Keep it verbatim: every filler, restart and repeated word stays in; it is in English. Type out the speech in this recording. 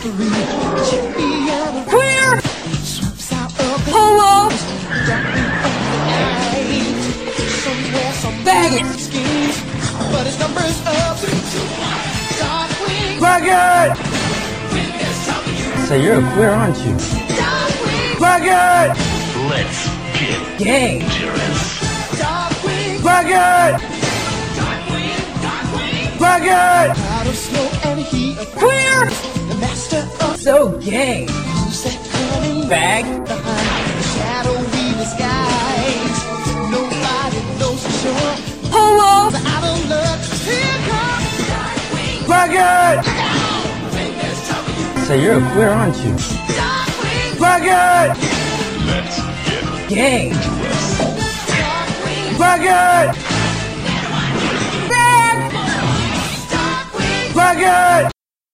Queer! Polo! Faggot! But his number's up. Faggot! So you're a queer, aren't you? Faggot! Let's get Gay! dangerous. Faggot! Faggot! Out of smoke and heat. Queer! The master of So gay! set coming Fag! behind the shadowy skies. Nobody knows for sure. Polo! But out of luck, here comes Faggot! So you're a queer, aren't you? Faggot! Let's get Gay! Faggot!